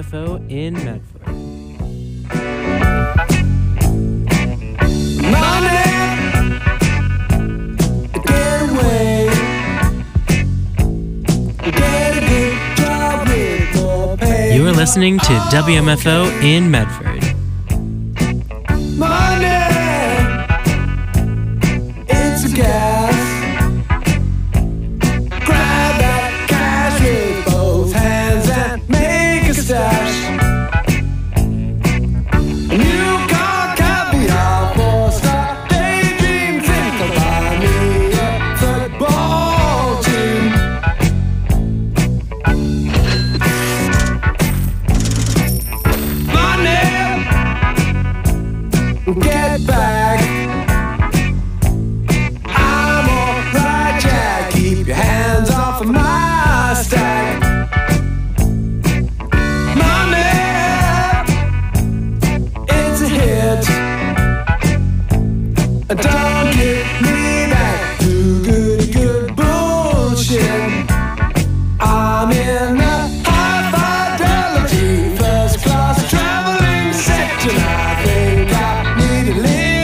WMFO in Medford. Money, get away. Get a good job with more pay. You are listening to WMFO in Medford. Money, it's a gas. Grab that cash with both hands and make a stash. A new car, caviar, four-star daydream. Think I'll buy me a football team. Money, get back. I'm alright, Jack. Keep your hands off of my stack. Money, it's a hit. Don't get me back to good bullshit. I'm in the high fidelity first class traveling section. I think I need a little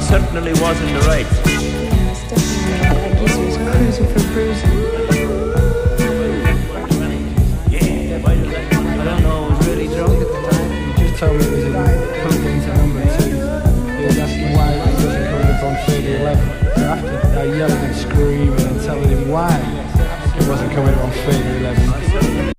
certainly was in the right. Yeah, it's definitely right. Like he was cruising for bruising. Yeah, I don't know, I was really drunk at the time. He just told me it was plugged into number 2. He was asking why it wasn't coming up on 3011. So after I yelled and screaming and telling him why it wasn't coming up on 3011.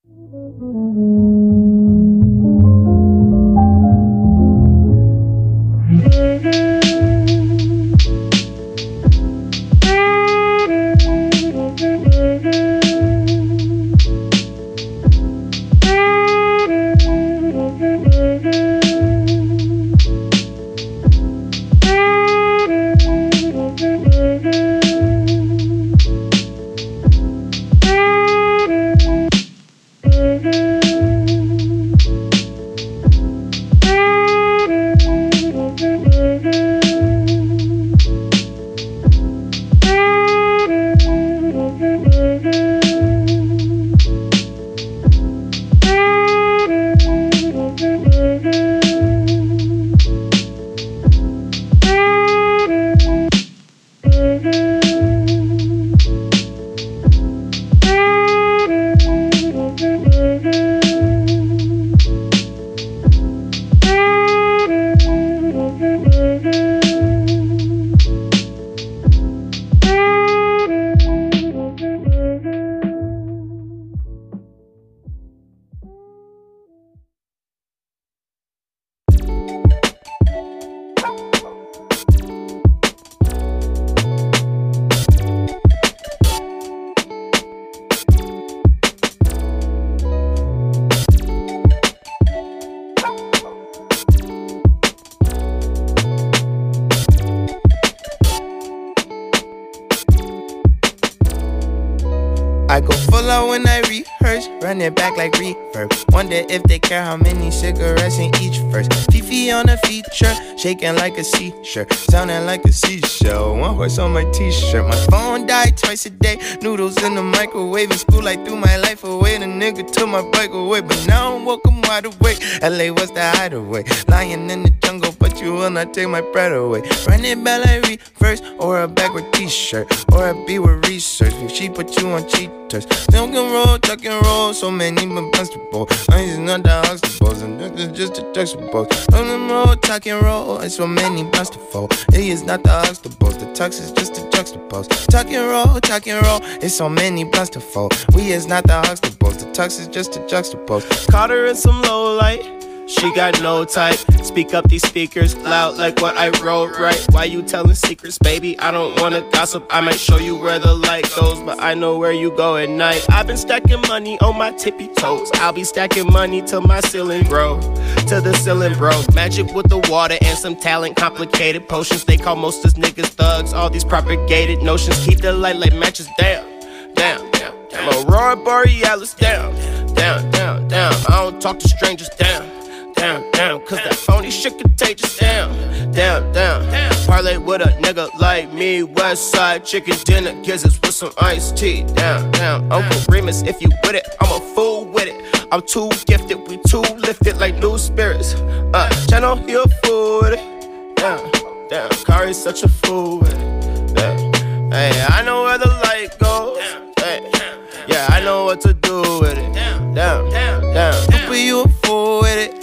I go full out when I rehearse, run it back like reverb. Wonder if they care how many cigarettes in each verse. Fifi on a feature, shaking like a sea-shirt, sounding like a seashell. One horse on my t-shirt. My phone died twice a day, noodles in the microwave. In school I threw my life away, the nigga took my bike away. But now I'm woken wide awake, LA was the hideaway. Lying in the jungle, but you will not take my breath away. Run it back like reverse, or a backward t-shirt, or a B with research. If she put you on cheaters, tuck and roll, so many but basketball. I is not the Huxtables, and this is just the Tuxtables. Tuck and roll, tuck and roll, and so many bust to fall. He is not the Huxtables, the tux is just the juxtapose. Tuck and roll, it's so many bust to fall. We is not the Huxtables, the tux is just the juxtapose. Caught her in some low light, she got no type. Speak up these speakers loud like what I wrote, right? Why you telling secrets, baby? I don't wanna gossip. I might show you where the light goes, but I know where you go at night. I've been stacking money on my tippy toes. I'll be stacking money till my ceiling grow, till the ceiling broke. Magic with the water and some talent, complicated potions. They call most of us niggas thugs. All these propagated notions keep the light like matches. Damn, damn, damn, damn. Aurora Borealis, down, down, down, down. I don't talk to strangers, down. Down, down, cause that phony shit contagious. Down, down, down. Parlay with a nigga like me. West side chicken dinner, gizzards with some iced tea. Down, down. Uncle Remus, if you with it, I'm a fool with it. I'm too gifted, we too lifted like new spirits. Channel, he a fool with it. Down, down. Kari's such a fool with it. Down. Hey, I know where the light goes. Hey, yeah, I know what to do with it. Down, down, down. But you a fool with it.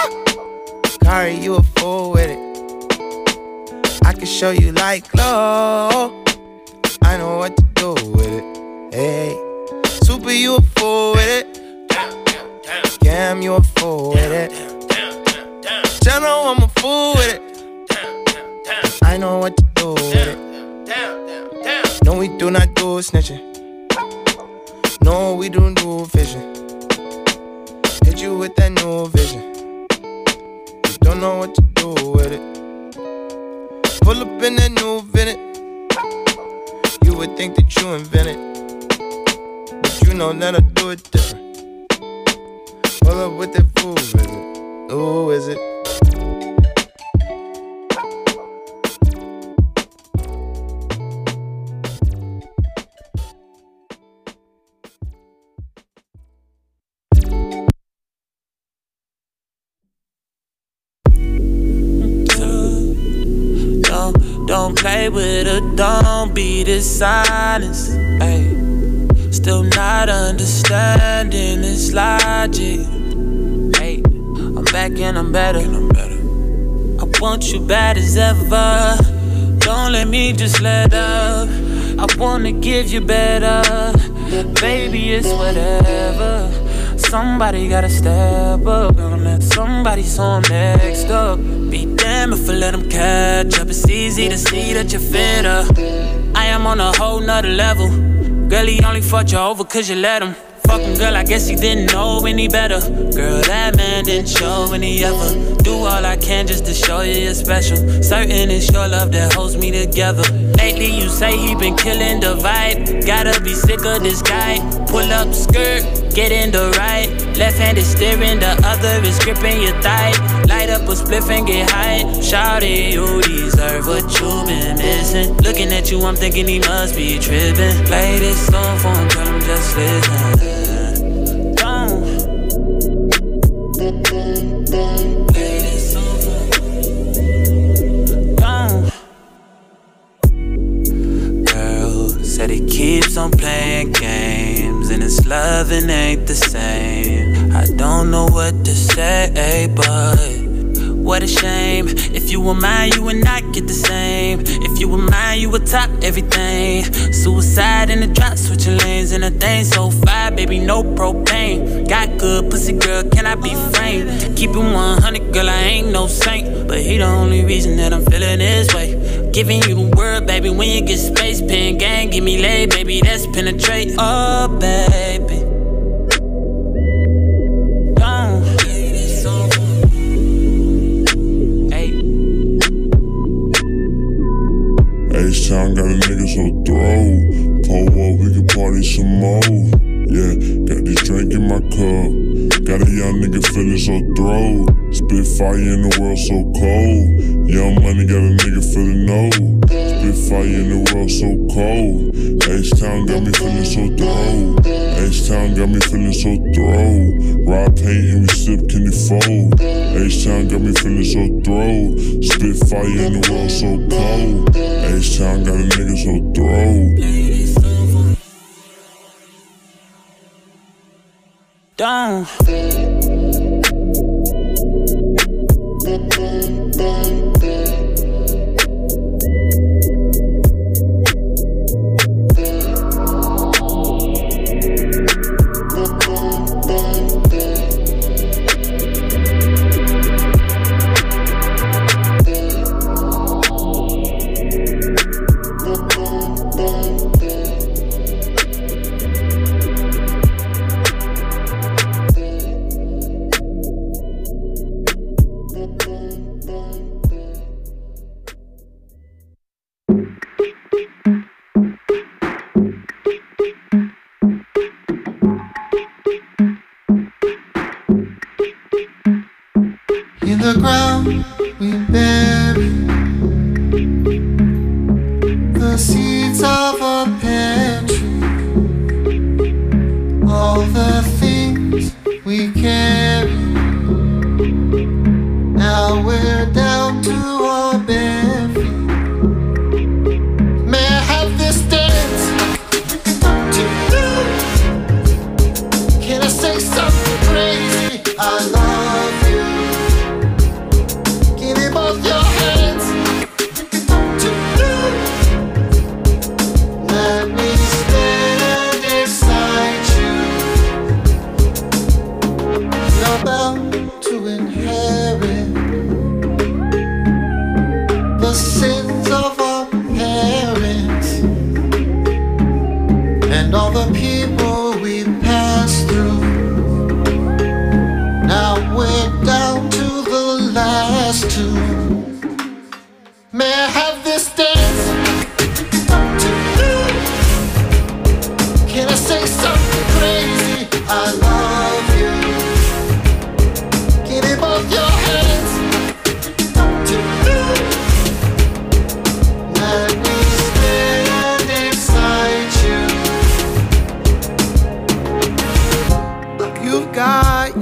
Kari, you a fool with it. I can show you like glow. I know what to do with it. Hey, Super, you a fool with it. Cam, you a fool with it. Channel, I'm a fool with it. I know what to do with it. No, we do not do snitching. No, we don't do fishing. Hit you with that new vision. Don't know what to do with it. Pull up in that new Vinnet. You would think that you invented, but you know that I do it different. Pull up with that fool visit. Ooh, is it? don't be dishonest. Ay. Still not understanding this logic. Hey, I'm back and I'm better. I want you bad as ever. Don't let me just let up. I wanna give you better. Baby, it's whatever. Somebody gotta step up. Gonna let somebody so I'm next up. Be damned if I let them catch up. It's easy to see that you're fitter. I am on a whole nother level. Girl, he only fucked you over cause you let him. Fucking girl, I guess he didn't know any better. Girl, that man didn't show any ever. Do all I can just to show you you're special. Certain it's your love that holds me together. Lately you say he been killing the vibe. Gotta be sick of this guy. Pull up skirt, get in the right. Left hand is steering, the other is gripping your thigh. Light up a spliff and get high. Shawty, you deserve what you been missing. Looking at you, I'm thinking he must be tripping. Play this song for him, tell him just listen. Said he keeps on playing games and his loving ain't the same. I don't know what to say, but what a shame. If you were mine, you would not get the same. If you were mine, you would top everything. Suicide in the drop, switching lanes and a thing so fire, baby, no propane. Got good pussy, girl, can I be framed? Keep it 100, girl, I ain't no saint, but he the only reason that I'm feeling this way. Giving you the word, baby, when you get space. Pen gang, give me lay, baby, that's penetrate. Oh, baby. H-Town got a nigga so throw. Pull up, we can party some more. Yeah, got this drink in my cup. Got a young nigga feeling so throw. Spit fire in the world so cold. Young money got a nigga feeling no. Spit fire in the world so cold. H-Town got me feeling so throw. H-Town got me feeling so throw. Rob paint and we sip candy fold. H-Town got me feeling so throw. Spit fire in the world so cold. H-Town got a nigga so throw. Down. In the ground we bury the seeds of a pantry, all the things we carry. Now we're down to our bare feet. May I have this dance to do? Can I say something crazy? I love you. Give me both your hands to do. Let me stand beside you. You're bound to inherit the sins of our parents and all the people we passed through. Now we're down to the last two. May I have this dance to do? Can I say something crazy? I love you. Give me both your hands to do. Let me stand beside you. You've got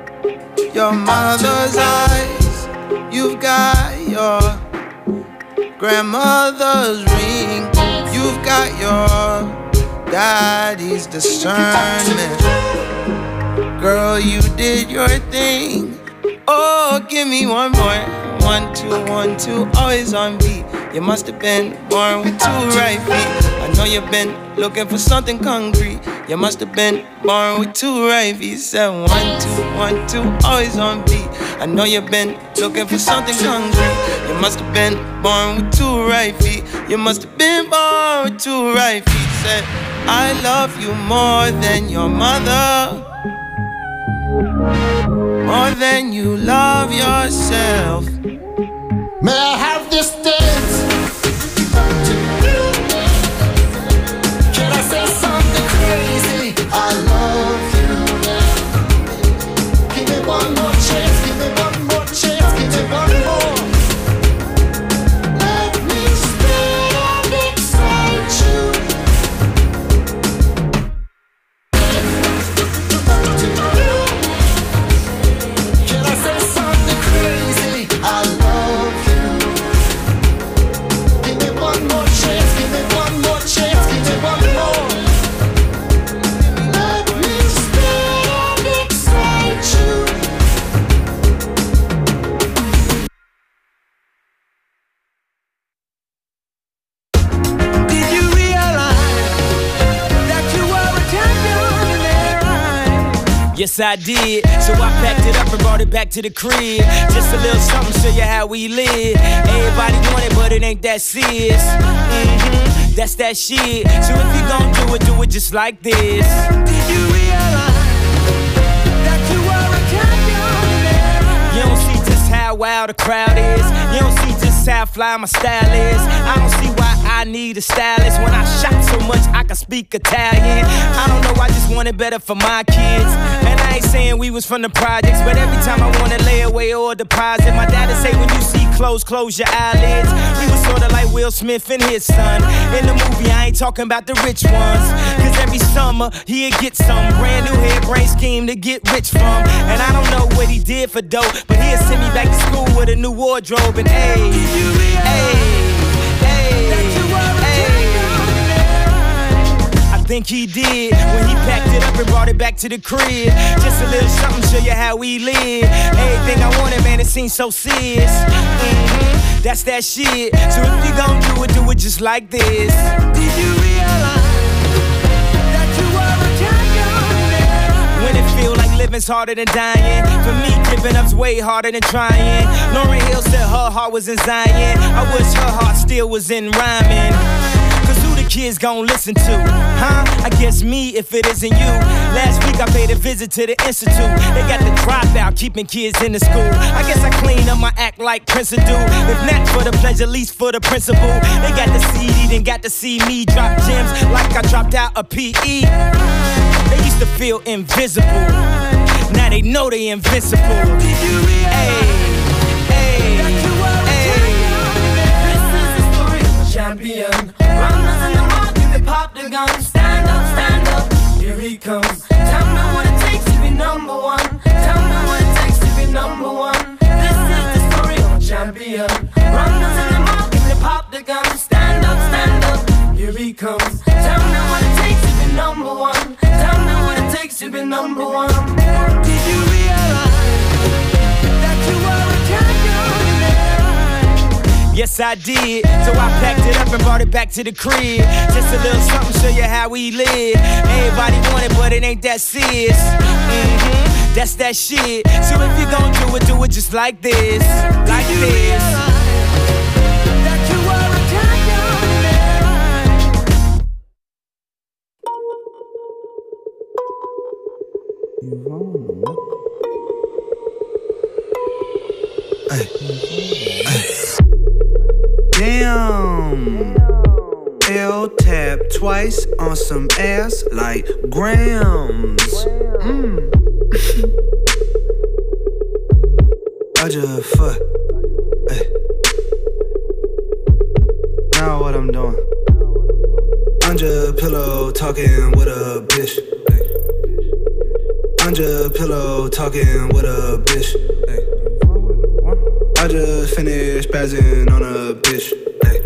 your mother's eyes. You've got grandmother's ring. You've got your daddy's discernment. Girl, you did your thing. Oh, give me one more. 1, 2, 1, 2, always on beat. You must have been born with 2 right feet. I know you've been looking for something concrete. You must have been born with 2 right feet. Said 1, 2, 1, 2, always on beat. I know you've been looking for something concrete. You must have been born with 2 right feet. You must have been born with 2 right feet. Said, I love you more than your mother, more than you love yourself. May I have this dance? Can I say something crazy? I love you. Give me one more chance, give me one more chance, give me one more. Let me stay and excite you. Can I say something crazy? I love you. Give me one more chance, give me one more chance, give me one more. Let me stay and excite you. Did you realize that you were a champion in their eyes? Yes, I did. So I packed it up and brought it back to the crib. Just a little something, show you how we live. Everybody want it, but it ain't that serious. That's that shit. So if you gon' do it just like this. Did you realize that you were a champion in their eyes? You don't see just how wild the crowd is. You don't see just how fly my style is. I don't see why I need a stylist. When I shot so much, I can speak Italian. I don't know, I just want it better for my kids. And I ain't saying we was from the projects, but every time I wanna lay away or deposit, my dad'd say when you see clothes, close your eyelids. We was sorta like Will Smith and his son. In the movie, I ain't talking about the rich ones. Cause every summer, he'd get some brand new hairbrain scheme to get rich from. And I don't know what he did for dope, but he'd send me back to school with a new wardrobe. And ayy, I think he did when he packed it up and brought it back to the crib. Just a little something, show you how we live. Everything I wanted, man, it seems so serious. That's that shit. So if you gon' do it just like this. Did you realize that you were a champion? When it feel like living's harder than dying, for me, giving up's way harder than trying. Lauryn Hill said her heart was in Zion. I wish her heart still was in rhyming. Cause who the kids gon' listen to? Huh? I guess me if it isn't you. Last week I paid a visit to the institute. They got the dropout, keeping kids in the school. I guess I clean up my act like Prince would do. If not for the pleasure, at least for the principle. They got the CD, then got to see me drop gems like I dropped out a PE. They used to feel invisible. Now they know they invincible. Did you realize that you were a champion? This is the story of a champion. Runners in the market, they pop the gun. Stand up, here he comes. Tell me what it takes to be number one. Tell me what it takes to be number one. This is the story of a champion. Runners in the market, they pop the gun. Stand up, here he comes. Tell me what it takes to be number one. Tell me what it takes to be number one. Did you realize that you were a champion in their eyes? Yes, I did. So I packed it up and brought it back to the crib. Just a little something, show you how we live. Everybody want it, but it ain't that serious. That's that shit. So if you gon' do it just like this. Like this. That you were a champion in their eyes. Damn. L tap twice on some ass like grams. I just fuck. Ay. Now what I'm doing? I'm just pillow talking with a bitch. Ay. I'm just pillow talking with a bitch. Ay. I just finished spazzing on a bitch. Ay.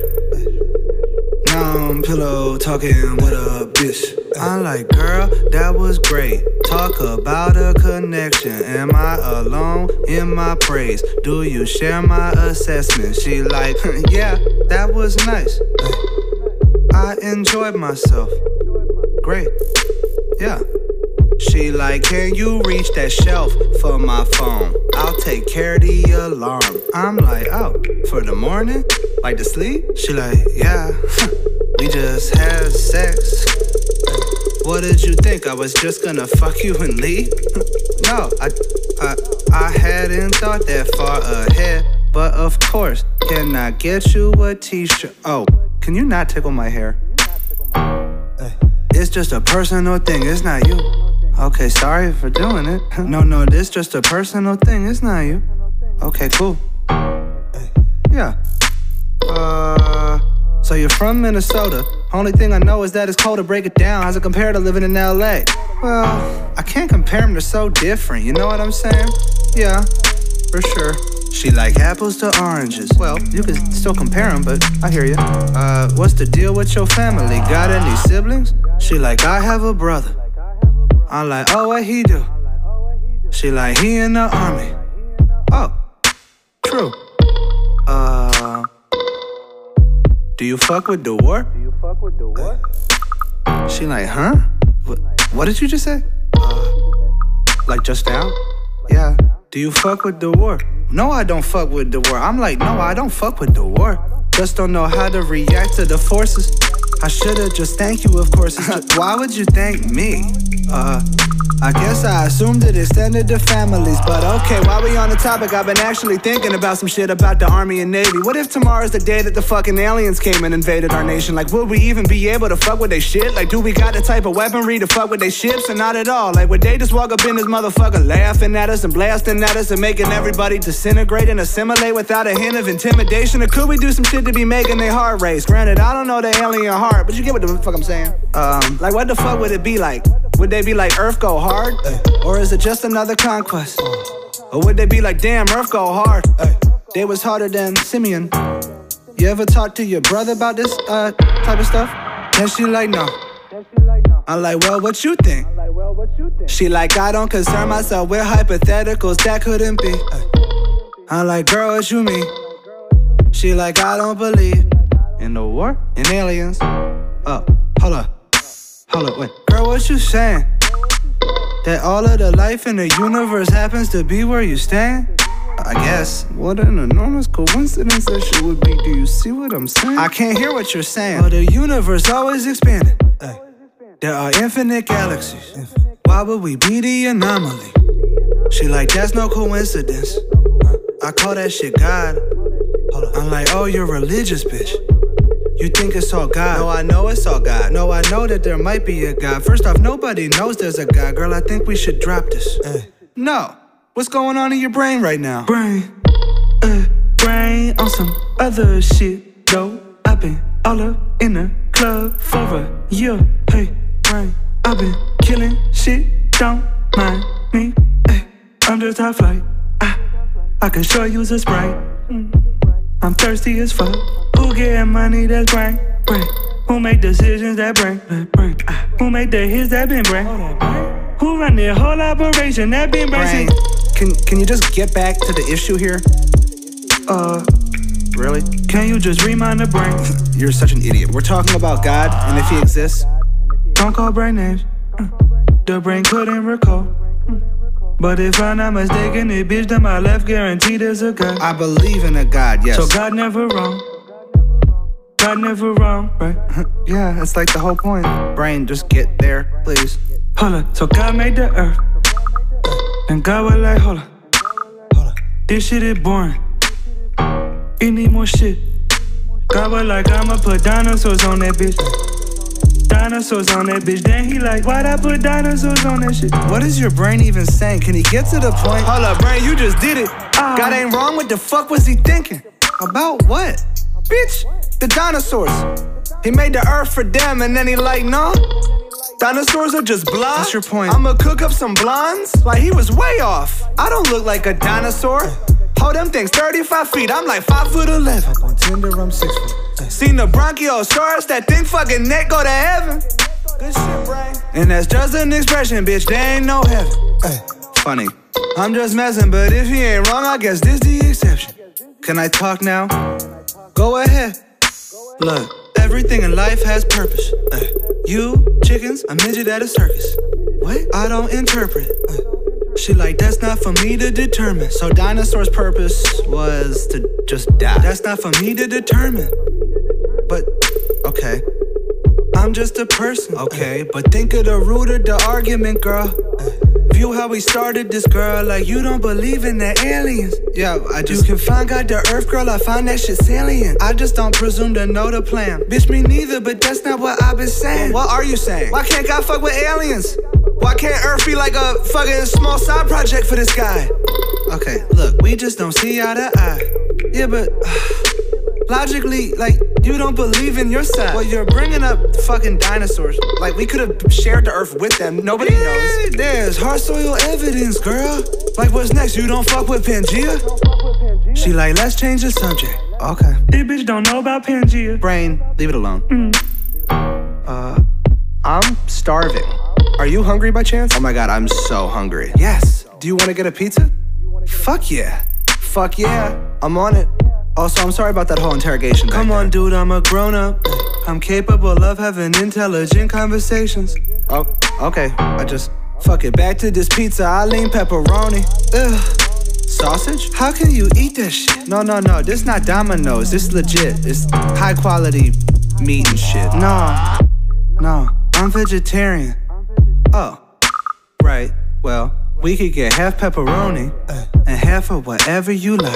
on pillow talking with a bitch. I'm like, girl, that was great. Talk about a connection. Am I alone in my praise? Do you share my assessment? She like, yeah, that was nice. I enjoyed myself. Great, yeah. She like, can you reach that shelf for my phone? I'll take care of the alarm. I'm like, oh, for the morning? Like to sleep? She like, yeah, we just had sex. What did you think? I was just gonna fuck you and leave? No, I hadn't thought that far ahead. But of course, can I get you a t-shirt? Oh, can you not tickle my hair? It's just a personal thing, it's not you. Okay, sorry for doing it. No, this just a personal thing, it's not you. Okay, cool. Yeah. So you're from Minnesota. Only thing I know is that it's cold to break it down. How's it compare to living in LA? Well, I can't compare them, they're so different, you know what I'm saying? Yeah, for sure. She like apples to oranges. Well, you can still compare them, but I hear you. What's the deal with your family? Got any siblings? She like, I have a brother. I'm like, oh, what he do? She like, he in the army. Oh, true. Do you fuck with the war? She like, huh? What did you just say? Like just now? Yeah. Do you fuck with the war? No, I don't fuck with the war. I'm like, no, I don't fuck with the war. Just don't know how to react to the forces. I should've just thanked you, of course. Why would you thank me? I guess I assumed it extended to families. But okay, while we on the topic, I've been actually thinking about some shit about the Army and Navy. What if tomorrow's the day that the fucking aliens came and invaded our nation? Like, would we even be able to fuck with they shit? Like, do we got the type of weaponry to fuck with they ships? Or not at all? Like, would they just walk up in this motherfucker laughing at us and blasting at us and making everybody disintegrate and assimilate without a hint of intimidation? Or could we do some shit to be making their heart race? Granted, I don't know the alien heart, but you get what the fuck I'm saying. Like, what the fuck would it be like? Would they be like, Earth go hard? Or is it just another conquest? Or would they be like, damn, Earth go hard? They was harder than Simeon. You ever talk to your brother about this type of stuff? And she like, no. I'm like, well, what you think? She like, I don't concern myself with hypotheticals, that couldn't be. I'm like, girl, what you mean? She like, I don't believe in the war, in aliens. Oh, hold up, wait. Girl, what you saying? That all of the life in the universe happens to be where you stand? I guess. What an enormous coincidence that shit would be. Do you see what I'm saying? I can't hear what you're saying. Well, the universe always expanding. There are infinite galaxies. Why would we be the anomaly? She like, that's no coincidence. I call that shit God. I'm like, oh, you're religious, bitch. You think it's all God? No, I know it's all God. No, I know that there might be a God. First off, nobody knows there's a God. Girl, I think we should drop this. No. What's going on in your brain right now? Brain on some other shit, though. I've been all up in the club for a year. Hey, brain, I've been killing shit, don't mind me. Hey, I'm just top flight. I can sure use a Sprite. I'm thirsty as fuck. Who getting money that's brain? Who make decisions that brain? Who make the hits that been brain? Who run the whole operation that been brain? Can you just get back to the issue here? Really? Can you just remind the brain? You're such an idiot. We're talking about God, and if he exists, don't call brain names. The brain couldn't recall. But if I'm not mistaken, it bitch to my left, guaranteed there's a God. I believe in a God, yes. So God never wrong. God never wrong, right? Yeah, that's like the whole point. Brain, just get there, please. Hold up, so God made the earth. And God was like, hold up. This shit is boring. You need more shit. God was like, I'ma put dinosaurs on that bitch. Dinosaurs on that bitch. Then he like, why'd I put dinosaurs on that shit? What is your brain even saying? Can he get to the point? Hold up, brain, you just did it. God ain't wrong. What the fuck was he thinking? About what? Bitch, the dinosaurs. He made the earth for them and then he like, no. Dinosaurs are just blonde. What's your point? I'ma cook up some blondes? Like he was way off. I don't look like a dinosaur. Hold them things 35 feet. I'm like 5'11". Up on Tinder, I'm 6 foot. Seen the Bronchiosaurus, that thing fucking neck go to heaven. Good shit, brain. And that's just an expression, bitch, there ain't no heaven. Funny, I'm just messing, but if he ain't wrong, I guess this the exception. Can I talk now? Go ahead. Look, everything in life has purpose. You, chickens, a midget at a circus. What? I don't interpret. She like, that's not for me to determine. So dinosaurs' purpose was to just die. That's not for me to determine. But, okay, I'm just a person. Okay, but think of the root of the argument, girl. View how we started this, girl, like you don't believe in the aliens. Yeah, you can find God the earth, girl, I find that shit salient. I just don't presume to know the plan. Bitch, me neither, but that's not what I've been saying. Well, what are you saying? Why can't God fuck with aliens? Why can't Earth be like a fucking small side project for this guy? Okay, look, we just don't see eye to eye. Yeah, but logically, like, you don't believe in your side. Well, you're bringing up fucking dinosaurs. Like, we could have shared the Earth with them. Nobody knows. There's hard soil evidence, girl. Like, what's next? You don't fuck with Pangea? She like, let's change the subject. Okay. This bitch don't know about Pangea. Brain, leave it alone. I'm starving. Are you hungry by chance? Oh my god, I'm so hungry. Yes. Do you want to get a pizza? Fuck yeah. Fuck yeah. I'm on it. Also, I'm sorry about that whole interrogation. Come on, dude, I'm a grown-up. I'm capable of having intelligent conversations. Oh, okay. I just... Fuck it. Back to this pizza. I lean pepperoni. Ugh. Sausage? How can you eat that shit? No. This not Domino's. This legit. It's high-quality meat and shit. No. I'm vegetarian. Oh. Right. Well, we could get half pepperoni and half of whatever you like.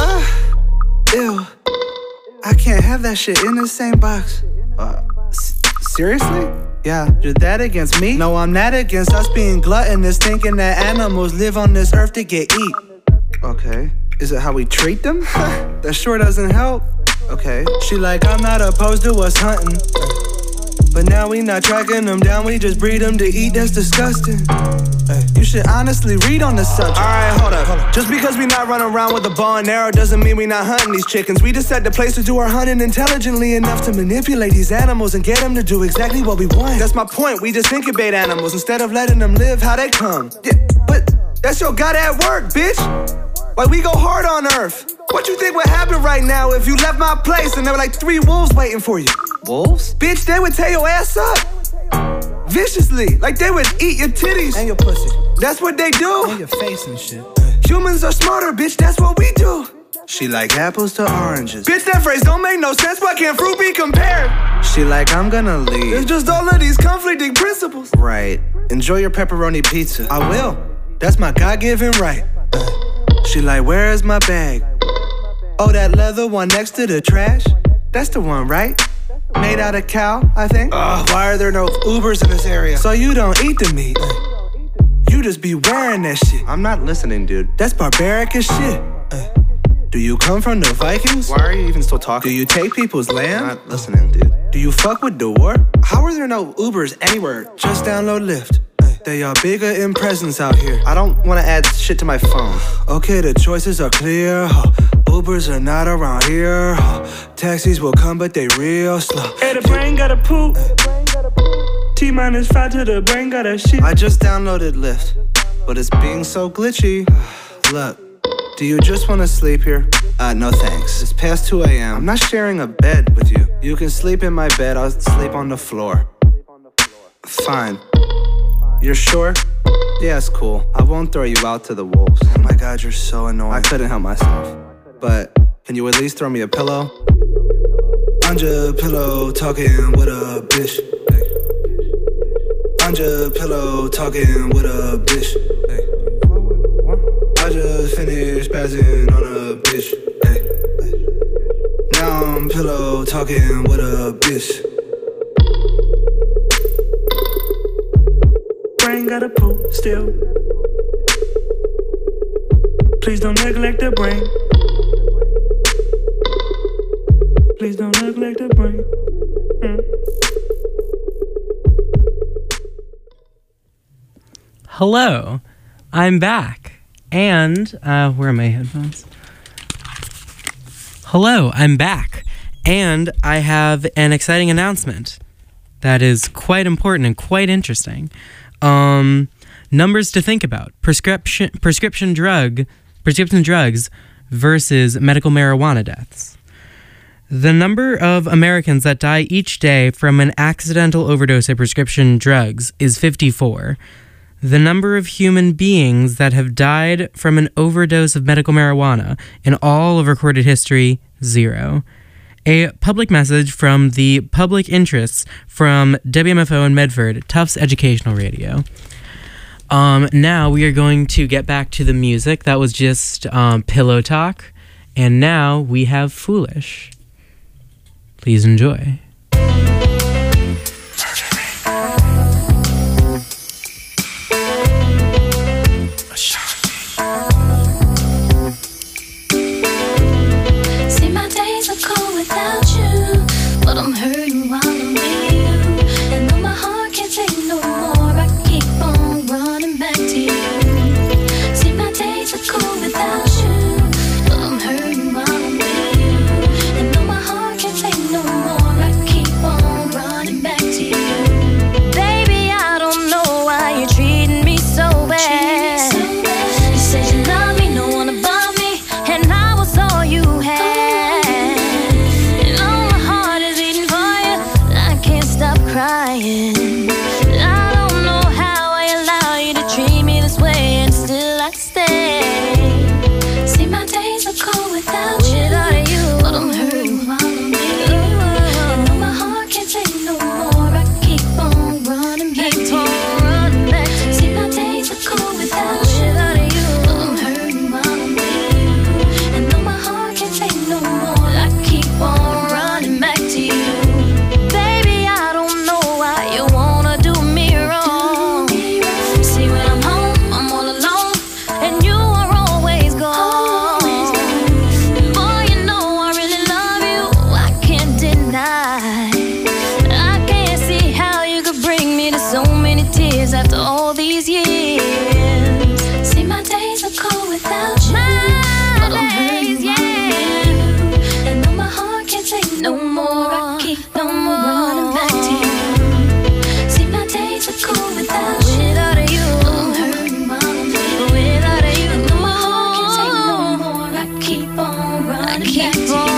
Ew. I can't have that shit in the same box. Seriously? Yeah, you're that against me? No, I'm not against us being gluttonous, thinking that animals live on this earth to get eat. Okay. Is it how we treat them? That sure doesn't help. Okay. She like, I'm not opposed to us hunting. But now we not tracking them down, we just breed them to eat, that's disgusting. You should honestly read on the subject. Alright, hold up. Just because we not running around with a bow and arrow doesn't mean we not hunting these chickens. We just set the place to do our hunting intelligently enough to manipulate these animals and get them to do exactly what we want. That's my point, we just incubate animals instead of letting them live how they come. Yeah, but that's your gut at work, bitch. Like, we go hard on Earth. What you think would happen right now if you left my place and there were like 3 wolves waiting for you? Wolves? Bitch, they would tear your ass up. Viciously. Like, they would eat your titties. And your pussy. That's what they do. And your face and shit. Humans are smarter, bitch, that's what we do. She like apples to oranges. Bitch, that phrase don't make no sense. Why can't fruit be compared? She like, I'm gonna leave. It's just all of these conflicting principles. Right. Enjoy your pepperoni pizza. I will. That's my God-given right. She like, where is my bag? Oh, that leather one next to the trash? That's the one, right? Made out of cow, I think. Why are there no Ubers in this area? So you don't eat the meat. You just be wearing that shit. I'm not listening, dude. That's barbaric as shit. Do you come from the Vikings? Why are you even still talking? Do you take people's land? I'm not listening, dude. Do you fuck with the war? How are there no Ubers anywhere? Just download Lyft. They are bigger in presence out here. I don't want to add shit to my phone. Okay, the choices are clear. Ubers are not around here. Taxis will come, but they real slow. Hey, the brain gotta poop. T-5 to the brain gotta shit. I just downloaded Lyft, but it's being so glitchy. Look, do you just want to sleep here? No thanks. It's past 2 a.m. I'm not sharing a bed with you. You can sleep in my bed, I'll sleep on the floor. Fine. You're sure? Yeah, it's cool. I won't throw you out to the wolves. Oh my god, you're so annoying. I couldn't help myself. But can you at least throw me a pillow? Under a pillow, talking with a bitch. Under a pillow, talking with a bitch. I just finished passing on a bitch. Now I'm pillow talking with a bitch. Brain gotta poop still. Please don't neglect the brain. Please don't neglect the brain. Hello, I'm back. And, where are my headphones? Hello, I'm back. And I have an exciting announcement that is quite important and quite interesting. Numbers to think about. Prescription drugs versus medical marijuana deaths. The number of Americans that die each day from an accidental overdose of prescription drugs is 54. The number of human beings that have died from an overdose of medical marijuana in all of recorded history, 0. A public message from the public interests from WMFO in Medford, Tufts Educational Radio. Now we are going to get back to the music. That was just Pillow Talk. And now we have Foolish. Please enjoy. See, my days are cold without you, but I'm hurting while I'm with you. And though my heart can't take no more, I keep on running back to you. See, my days are cold without you, but I'm hurting while I'm with you. And though my heart can't take no more, I keep on running back to you. Baby, I don't know why you're treating me so bad. You said you love me, no one above me, and I was all you had. And all my heart is beating for you, I can't stop crying. I don't know how I allow you to treat me this way, and still I stay. See, my days are cold without you, but I'm hurting while I'm with you. And though my heart can't take no more, I keep on running back to you. See, my days are cold without you, but I'm hurting while I'm with you. And though my heart can't take no more, I keep on running back to you. Baby, I don't know why you wanna do me wrong. See, when I'm home, I'm all alone, and you are always gone. Boy, you know I really love you, I can't deny. I can't see how you could bring me to so many tears after all these years. See, my days are cold without you, but I'm hurting while I'm with you. And though my heart can't take no more, I keep on running back to you. See, my days are cold without you, but I'm hurting while I'm with you. And though my heart can't take no more, I keep on running back to you.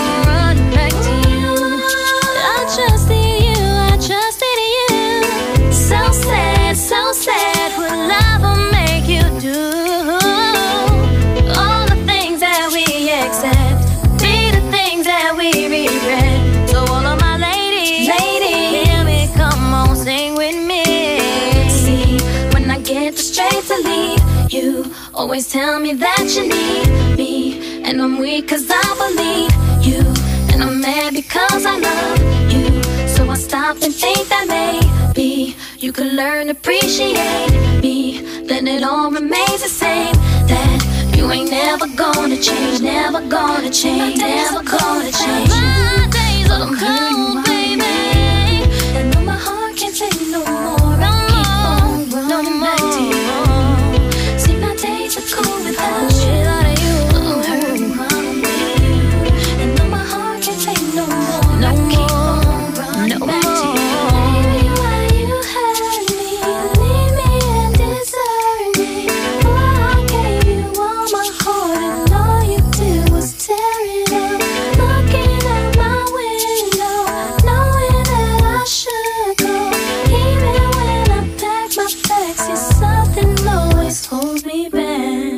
I trusted you, I trusted you. So sad, what love will make you do. All the things that we accept be the things that we regret. So all of my ladies, hear me, come on, sing with me. See, when I get the strength to leave, you always tell me that you need me. And I'm weak cause I believe you, and I'm mad because I love you. So I stop and think that maybe you could learn to appreciate me. Then it all remains the same, that you ain't never gonna change, never gonna change, never gonna change. My days are cold, baby, and though my heart can't take no more, I keep on running back to you. See, my days are cold without you, but I'm hurting while I'm with you. And though my heart can't take no more, I keep on running back to you. Baby, why you hurt me, leave me and desert me? Boy, I gave you all my heart, and all you did was tear it up. Looking out my window, knowing that I should go. Even when I pack my bags, see, something always holds me back.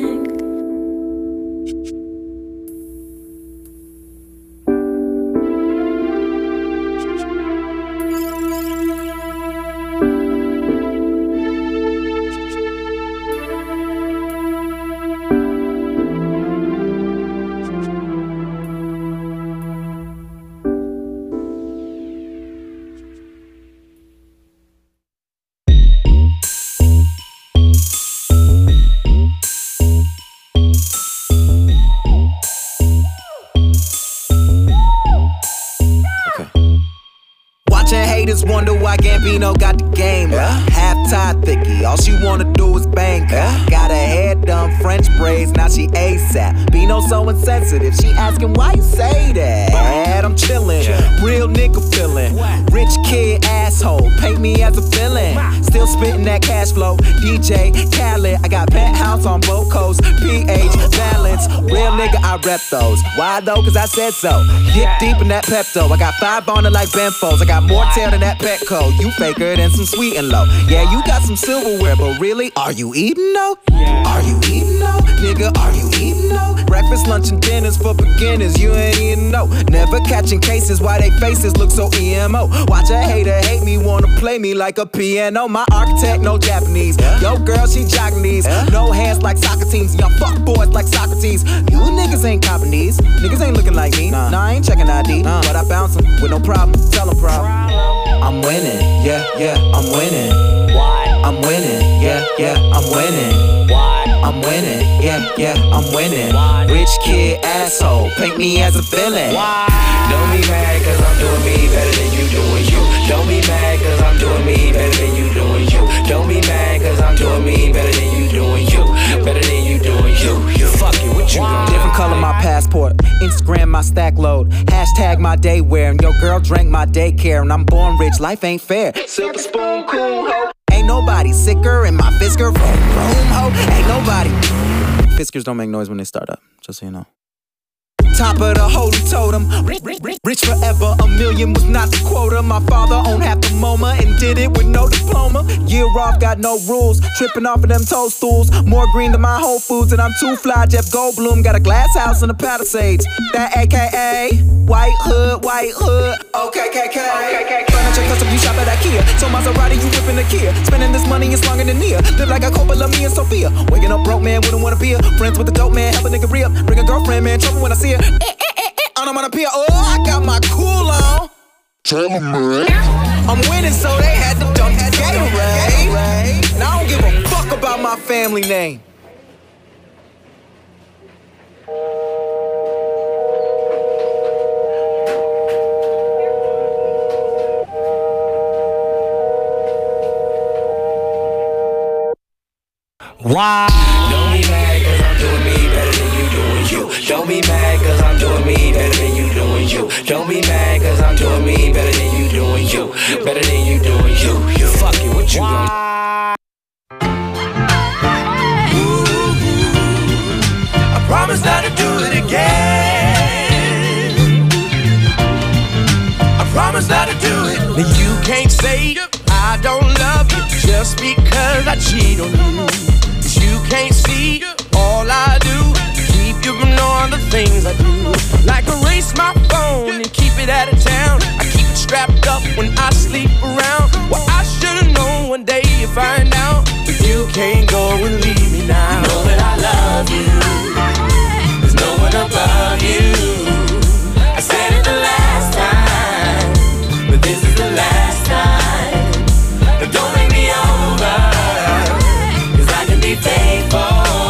Watching haters wonder why Gambino got the game. Half-tied thicky, all she wanna do is bang. Got her head done French braids, now she ASAP. Bino so insensitive, she asking why you say that. I'm chillin', real nigga feelin'. Rich kid asshole, paint me as a villain. Still spittin' that cash flow, DJ Khaled. I got penthouse on both coasts, PH balance. Real nigga, I rep those. Why though? Cause I said so. Get deep in that Pepto. I got 5 on it like Benfos. I got more tail than that Petco. You faker than some sweet and low. Yeah, you got some silverware, but really, are you eating though? Are you eating though? Nigga, are you eating though? Breakfast, lunch, and dinners for beginners. You ain't eating no. Never catching cases. Why they faces look so emo? Watch a hater hate me, wanna play me like a piano. My architect, no Japanese. Yo, girl, she jogging these. No hands like soccer teams. Y'all fuck boys like Socrates. You niggas ain't copping these. Niggas ain't looking like me. Nah, I ain't checking ID. But I bounce them with no problem. Tell them problem. I'm winning. Yeah, I'm winning. Why? I'm winning. Yeah, I'm winning. Why? I'm winning. Yeah, I'm winning. Rich kid asshole, paint me as a villain. Why? Don't be mad cause I'm doing me better than you doing you. Don't be mad cause I'm doing me better than you doing you. Don't be mad cause I'm doing me better than you doing you. Better than you doing you. Fuck it, what you gonna do? Different color my passport, Instagram my stack load, hashtag my day wear, and your girl drank my daycare, and I'm born rich, life ain't fair. Silver spoon, cool ho. Ain't nobody sicker in my Fisker room ho. Ain't nobody. Fiskers don't make noise when they start up, just so you know. Top of the holy totem, rich forever, a million was not the quota. My father owned half the MoMA and did it with no diploma. Year off, got no rules, tripping off of them toadstools. More green than my Whole Foods, and I'm too fly. Jeff Goldblum got a glass house in the Palisades. That AKA white hood, okay, KK. Furniture custom, you shop at IKEA. So Maserati, you whipping the Kia. Spending this money is longer than Nia. Live like a Coppola, me and Sophia. Waking up broke, man, wouldn't wanna be a friends with the dope man, help a nigga re-up. Bring a girlfriend, man, trouble when I see her. I'm on a pier, oh, I got my cool on. Tell them, man. I'm winning, so they had to dump that Gatorade. And I don't give a fuck about my family name. Why? Don't be mad cause I'm doing me better than you doing you. Don't be mad cause I'm doing me better than you doing you. Don't be mad cause I'm doing me better than you doing you. Better than you doing you. Fuck it, what you gonna I promise not to do it again. I promise not to do it. Now you can't say I don't love you just because I cheat on you. You can't see all I do, keep you from knowing the things I do. Like erase my phone and keep it out of town. I keep it strapped up when I sleep around. Well, I should've known one day you find out. But you can't go and leave me now. You know that I love you. There's no one above you. I said it the last time, but this is the last time. But don't make me over. Be faithful,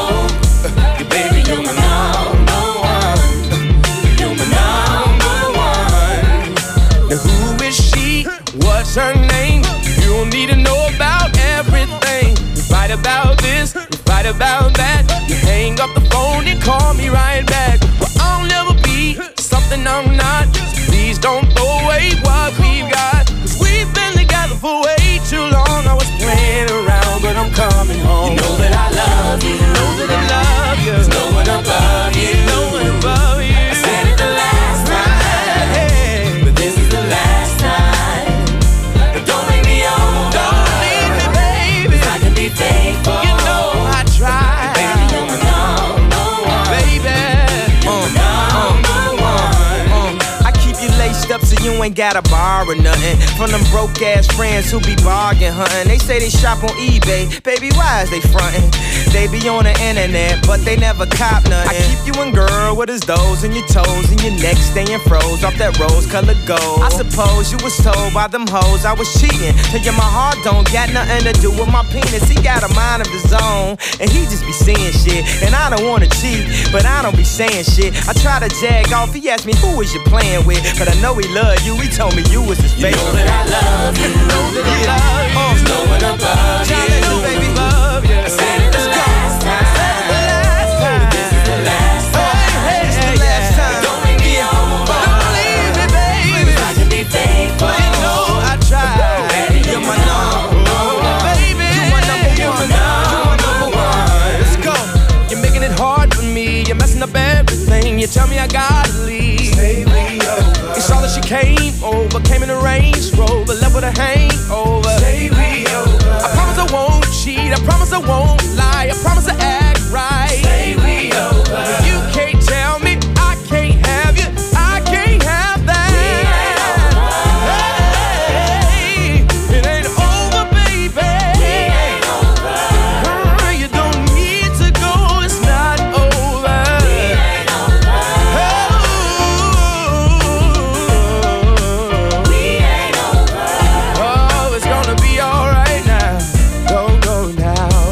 baby, you're my number one. You're my number one. Now who is she? What's her name? You don't need to know about everything. We fight about this, we fight about that. You hang up the phone and call me right back. Well, I'll never be something I'm not. So please don't throw away what we've got. Cause we've been together for way too long. I was playing around, but I'm coming home. You know that I love you. You know that I love you. There's no one above you. No one above you. I said it the last time, hey, but this is the last time. But don't make me over. Don't leave me, baby. 'Cause I can be faithful. You know I try. Baby, you're my number one. Baby, you're my number one. I keep you laced up so you ain't gotta borrow nothing from them broke ass friends who be bargain hunting. They say they shop on eBay, baby, why is they frontin'? They be on the internet, but they never cop nothing. I keep you in, girl, with his those and your toes and your neck staying froze off that rose-colored gold. I suppose you was told by them hoes I was cheating. Tell you my heart don't got nothing to do with my penis. He got a mind of his own, and he just be saying shit. And I don't wanna cheat, but I don't be saying shit. I try to jag off, he asked me who was you playing with, but I know he loved you. He told me you was his favorite. You know that I love you. You know that I love you. There's no one above you. Baby, love you. I said it the last time. tell me I gotta leave. Say we over. It's all that she came over, came in the Range Rover, left with a hangover. Say we over. I promise I won't cheat, I promise I won't lie, I promise to act right. Say we over. You can't tell me I can't have you, I can't have that. Hey, it ain't over, baby. Ain't over. You don't need to go, it's not over. Ain't over. We ain't over. Oh, it's gonna be alright now. Don't go now.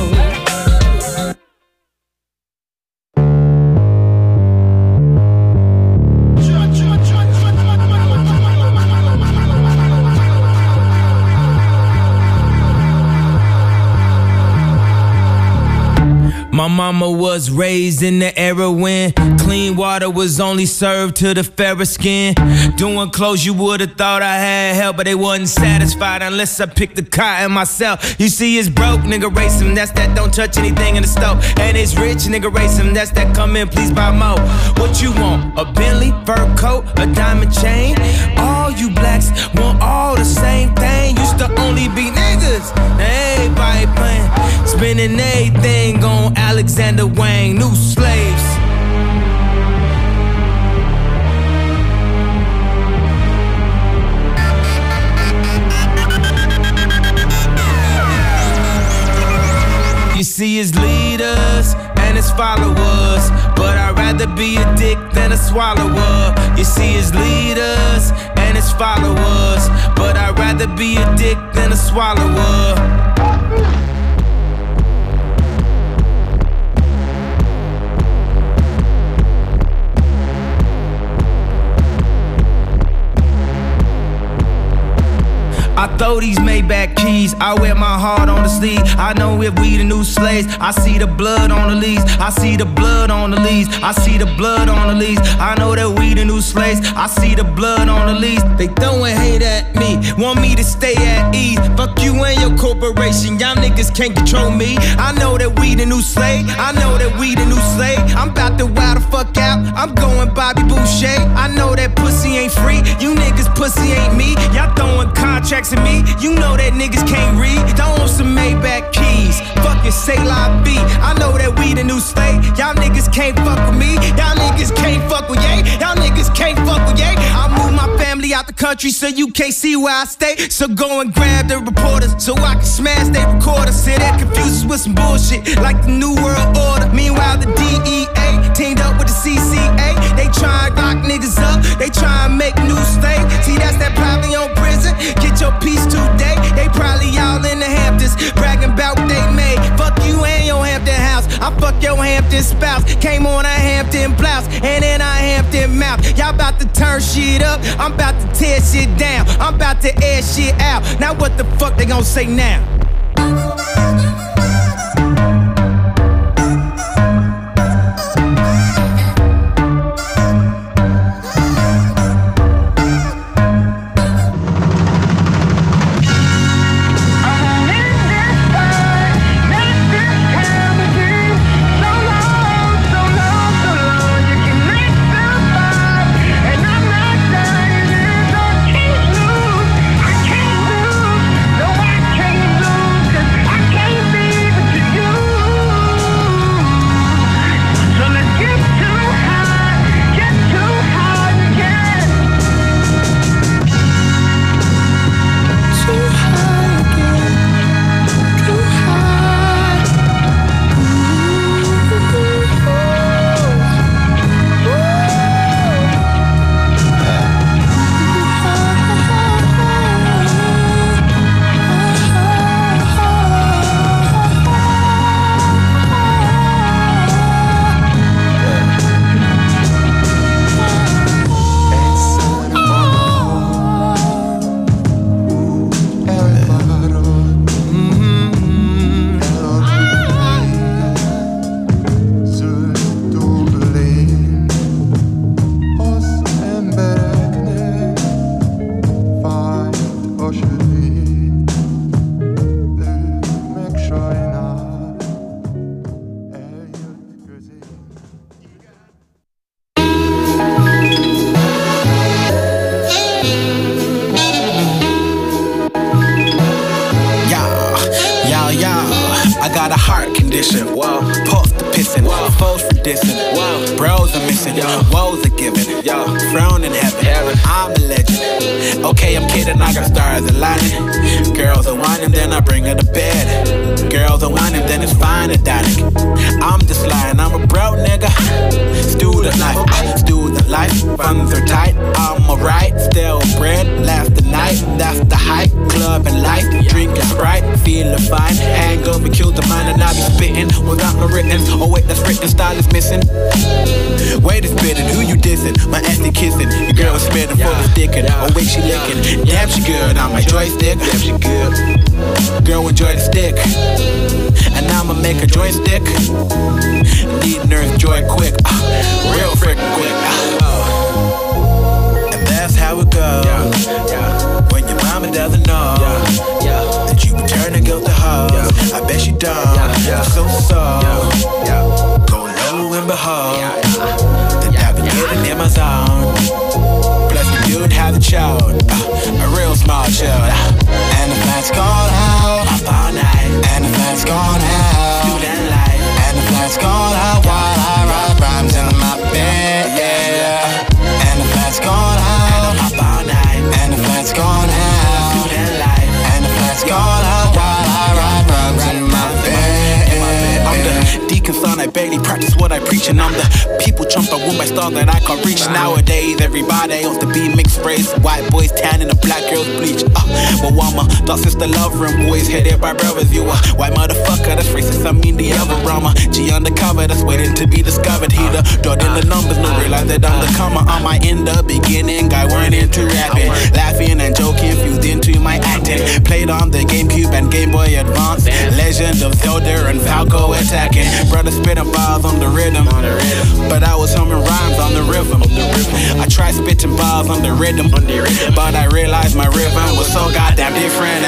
My mama was raised in the era when clean water was only served to the fairer skin. Doing clothes you would've thought I had help, but they wasn't satisfied unless I picked the cotton myself. You see, it's broke, nigga, race him, that's that don't touch anything in the stove. And it's rich, nigga, race him, that's that come in, please buy more. What you want? A Bentley, fur coat, a diamond chain? All you blacks want all the same thing. Used to only be niggas, now everybody playing. Spending everything on Alexander Wang, new slaves. You see his leaders and his followers, but I'd rather be a dick than a swallower. You see his leaders and his followers, but I'd rather be a dick than a swallower. I throw these Maybach keys, I wear my heart on the sleeve. I know if we the new slaves, I see the blood on the leaves. I see the blood on the leaves. I see the blood on the leaves. I know that we the new slaves, I see the blood on the leaves. They throwing hate at me, want me to stay at ease. Fuck you and your corporation, y'all niggas can't control me. I know that we the new slave, I know that we the new slave. I'm about to wild the fuck out, I'm going Bobby Boucher. I know that pussy ain't free, you niggas pussy ain't me. Y'all throwing contracts at me, you know that niggas can't read. Don't want some Maybach keys, fucking say la vie. I know that we the new slave, y'all niggas can't fuck with me. Y'all niggas can't fuck with yay, y'all niggas can't fuck with yay. I move my family out the country so you can't see where I stay. So go and grab the reporters so I can smash their recorders. Sit there confused with some bullshit like the New World Order. Meanwhile the DEA teamed up with the CCA. They try and lock niggas up, they try and make new slaves. See, that's that probably on prison, get your piece today. They probably all in the Hamptons, bragging about what they made. Fuck you and your Hampton house, I fuck your Hampton spouse. Came on a Hampton blouse, and then a Hampton mouth. Y'all about to turn shit up, I'm about to tear shit down. I'm about to air shit out, now what the fuck they gon' say now? I can't foes for dissing. Bros are missing, woes are given. Throne in heaven, I'm a legend. Okay, I'm kidding, I got stars aligning. Girls are whining, then I bring her to bed. Girls are whining, then it's fine and dining. I'm just lying, I'm a broke nigga. Student life, funds are tight. I'm alright, still bread, last the night. That's the hype, club and life. Drinking Sprite, feeling fine. Hangover kills the mind and I be spitting without no written. Oh wait, that's written, style is missing. Wait a spitting, who you dissing? My auntie kissing, your girl is spitting full of sticking. Oh wait, she licking, damn she good on my joystick. Damn she good. Girl enjoy the stick, and I'ma make a joystick. Need nerve joy quick, real freaking quick. And that's how it goes. When your mama doesn't know that you return a girl to hoes. I bet she don't. So go low and behold, then I be getting in my zone. Plus the dude has a child, a real small child. And the flat's gone out, up all night. And the flat's gone out, student life. And the flat's gone out while I write rhymes in my bed, yeah. And the flat's gone out, up all night. And the flat's gone out, student life. And the flat's gone out while I write rhymes in my bed. I'm the deacon son, I barely practice what I preach. And I'm the people trumpet with my star that I can't reach. Nowadays, everybody wants to be mixed race. White boys tan and the black girls bleach. But I'm a dark sister lover and boys headed by brothers. You a white motherfucker, that's racist, I mean the other drama. G undercover, that's waiting to be discovered. He the dot in the numbers, no realize that I'm the comma. On my in the beginning, I weren't into rapping. Laughing and joking, fused into my acting. Played on the GameCube and Game Boy Advance. Legend of Zelda and Falco attacking. Brother spitting bars on the rhythm, but I was humming rhymes on the rhythm. I tried spitting bars on the rhythm, but I realized my rhythm was so goddamn different.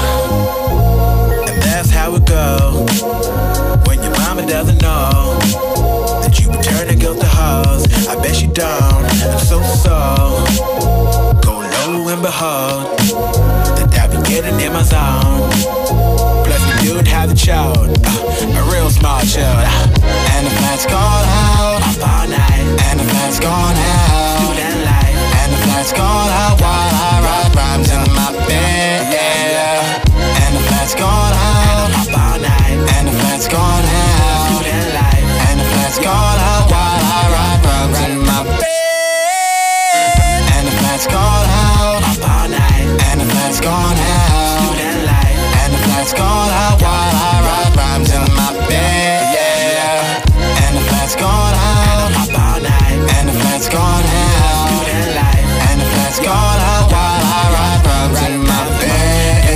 And that's how it goes. When your mama doesn't know that you return a girl to hoes. I bet she don't. And so go low and behold, that I be getting in my zone. Plus the dude has a child, a real small child. And the flat's gone out, up all night. And the flat's gone out, student life. And the flat's gone out while I write rhymes in my bed, yeah. And the flat's gone out, up all night. And the flat's gone out, student life. And the flat's gone out while I write rhymes in my bed. And the flat's gone out, up all night. And the flat's gone out, student life. And the flat's gone out while I write rhymes in my bed, yeah. And the flat's gone out, up all night. And the flat's gone out, student life. And the flat's gone out while I write rhymes in my bed.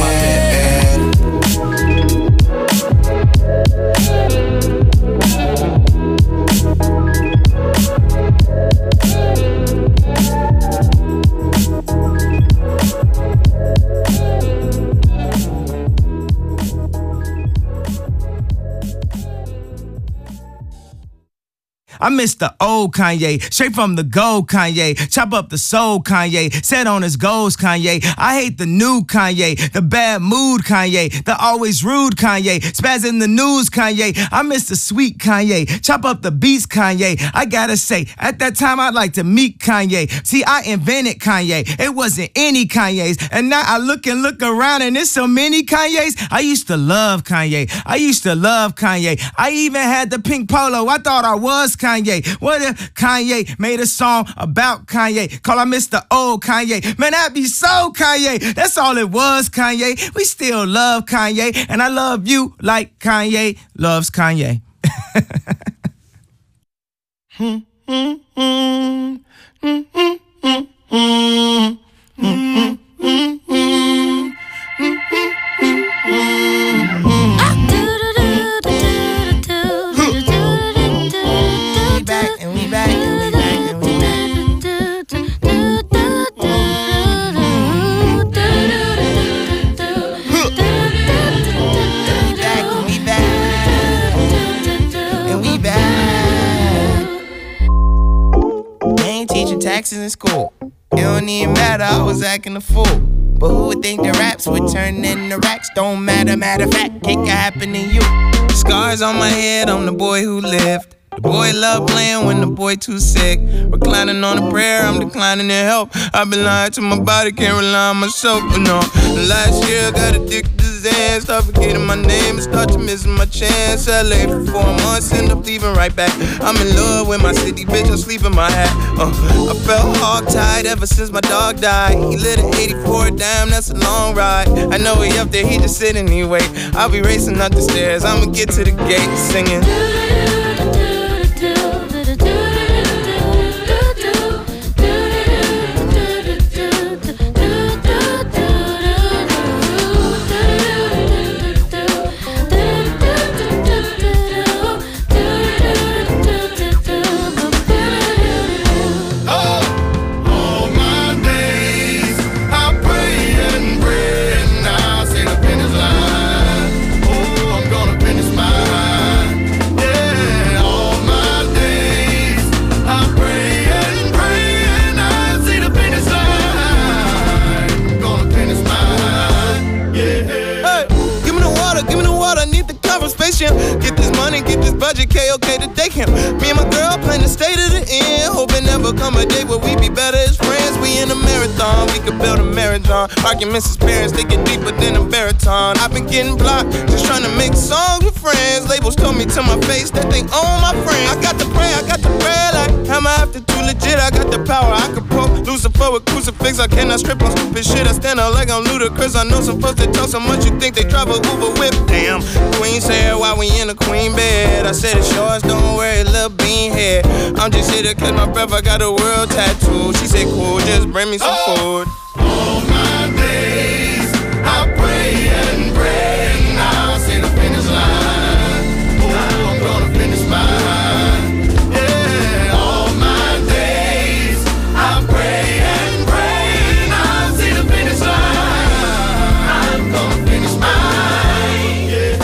I miss the old Kanye, straight from the gold Kanye. Chop up the soul Kanye, set on his goals Kanye. I hate the new Kanye, the bad mood Kanye, the always rude Kanye, spaz in the news Kanye. I miss the sweet Kanye, chop up the beats Kanye. I gotta say, at that time I'd like to meet Kanye. See, I invented Kanye, it wasn't any Kanye's. And now I look around and there's so many Kanye's. I used to love Kanye, I used to love Kanye. I even had the pink polo, I thought I was Kanye. What if Kanye made a song about Kanye? Call I Mr. Old Kanye. Man, that'd be so Kanye. That's all it was, Kanye. We still love Kanye, and I love you like Kanye loves Kanye. Taxes in school, it don't even matter, I was acting a fool. But who would think the raps would turn into racks? Don't matter, matter of fact, it can happen to you. Scars on my head, I'm the boy who lived. The boy love playing when the boy too sick. Reclining on a prayer, I'm declining to help. I've been lying to my body, can't rely on myself. But no, last year I got addicted to Zan. Start forgetting my name and start to missing my chance. LA for 4 months, end up leaving right back. I'm in love with my city, bitch, I sleep in my hat. I felt hog-tied ever since my dog died. He lit an 84, damn, that's a long ride. I know he up there, he just sitting anyway. I'll be racing up the stairs, I'ma get to the gate singing. Get this money, get this budget, K-OK to take him. Me and my girl plan to stay to the end. Hoping never come a day where we be better as friends. We in a marathon, we could build a marathon. Arguments as parents, they get deeper than a baritone. I've been getting blocked, just trying to make songs with friends. Labels told me to my face that they own my friend. I got to pray like, am I after too legit? I got the power, I could poke Lucifer with crucifix. I cannot strip on stupid shit. I stand out like I'm ludicrous. I know some folks that talk so much you think they drive a Uber whip. Damn, Queen said why we in a queen bed. I said it's yours, don't worry, little bean head. I'm just here to catch my breath, I got a world tattoo. She said cool, just bring me some food. All my days, I pray and pray, and I'll see the finish line. Oh, I'm gonna finish mine. Yeah, all my days, I pray and pray, and I'll see the finish line. I'm gonna finish mine. Yeah.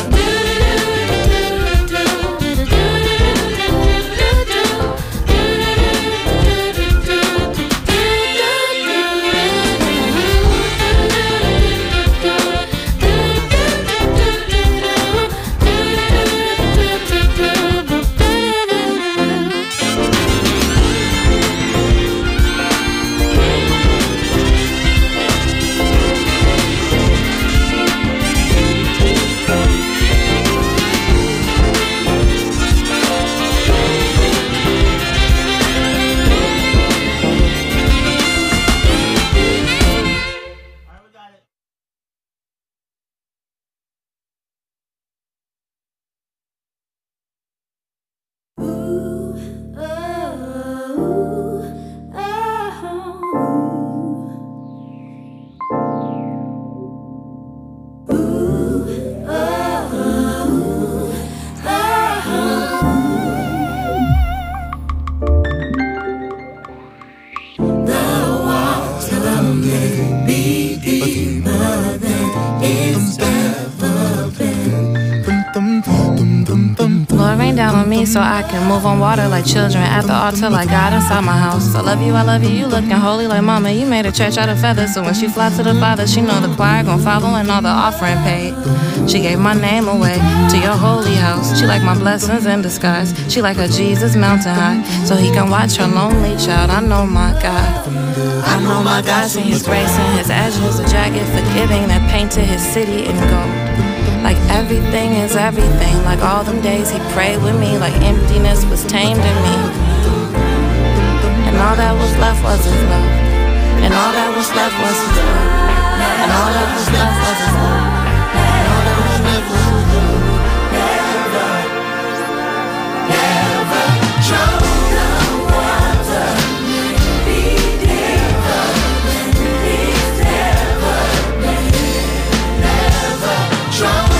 Lord, rain down on me so I can move on water like children at the altar like God inside my house. I love you, you looking holy like mama. You made a church out of feathers, so when she fly to the Father, she know the choir gon' follow and all the offering paid. She gave my name away to your holy house. She like my blessings in disguise. She like a Jesus mountain high, so he can watch her lonely child. I know my God. I know my God, seen his grace and his edges, a jagged forgiving that painted his city in gold. Like everything is everything, like all them days he prayed with me, like emptiness was tamed in me. And all that was left was his love. And all that was left was his love. And all that was left was his love. And all that was left was his love. Never choke the water. Be deeper than these never been. Never choke.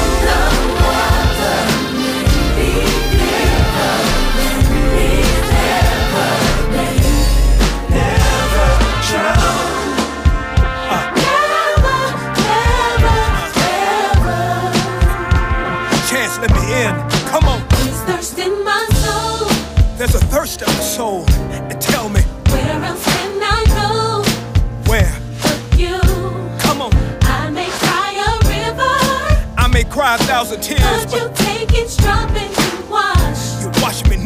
Let me in. Come on. There's thirst in my soul. There's a thirst of the soul. And tell me, where else can I go? Where? But you. Come on. I may cry a river. I may cry 1,000 tears, but you take each drop and you wash. You wash me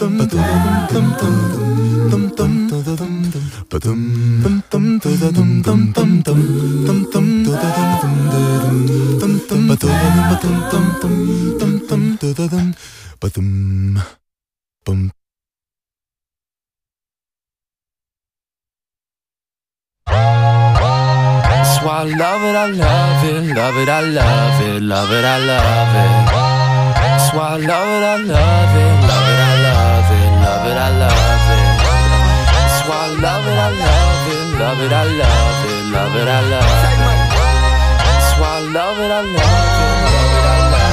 That's why I love it, I love it, love it, I love it, love it, I love it. That's why I love it, I love it, love it, I love it, love it, I love it. That's why I love it, I love it, love it, I love it, love it, I love it. That's why I love it, I love it, love it, I love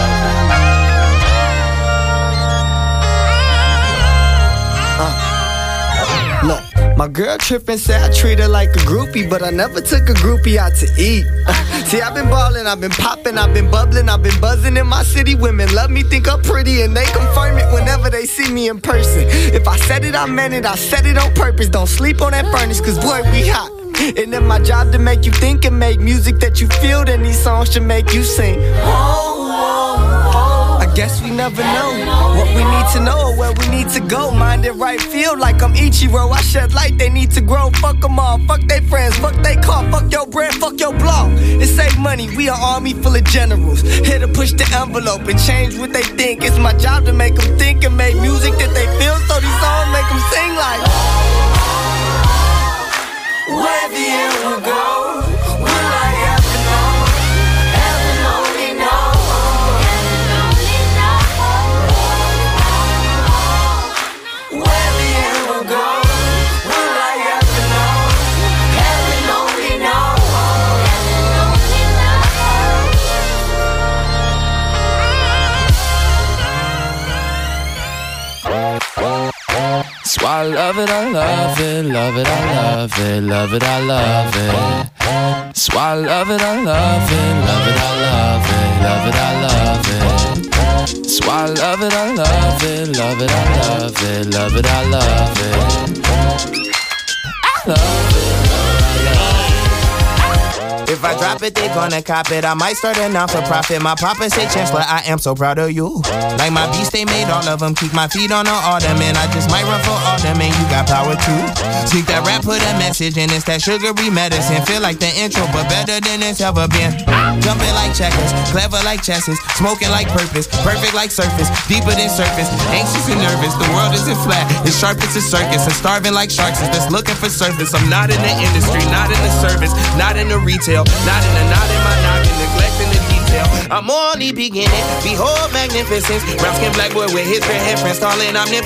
it. Look. My girl trippin' said I treat her like a groupie, but I never took a groupie out to eat. See, I've been ballin', I've been poppin', I've been bubblin', I've been buzzin' in my city. Women love me, think I'm pretty, and they confirm it whenever they see me in person. If I said it, I meant it, I said it on purpose. Don't sleep on that furnace, cause boy, we hot. And then my job to make you think and make music that you feel, then these songs should make you sing. I guess we never know what we need to know or where we need to go. Mind it right, feel like I'm Ichiro. I shed light, they need to grow. Fuck them all, fuck they friends, fuck they car, fuck your brand, fuck your blog. It save money, we an army full of generals. Here to push the envelope and change what they think. It's my job to make them think and make music that they feel, so these songs make them sing like where the end will go, will I ever know? Heaven only knows. Heaven only knows. Where the end will go, will I ever know? Heaven only knows. it. That's why I love it, I love it, love it, I love it, love it, I love it. That's why I love it, I love it, love it, I love it, love it, I love it. That's why I love it, I love it, love it, I love it, love it, I love it. I love it. If I drop it, they gonna cop it. I might start a non-for-profit. My papa say, Chancellor, I am so proud of you. Like my beast, they made all of them. Keep my feet on the ottoman. I just might run for alderman. You got power too. Speak that rap, put a message in. It's that sugary medicine. Feel like the intro, but better than it's ever been. Jumping like checkers, clever like chesses. Smoking like purpose, perfect like surface. Deeper than surface, anxious and nervous. The world isn't flat, it's sharp as a circus. And starving like sharks is just looking for surface. I'm not in the industry, not in the service, not in the retail. Not in my knocking, neglecting the detail. I'm only beginning, behold magnificence. Brown skin black boy with his red head friends, stalling omnipotent.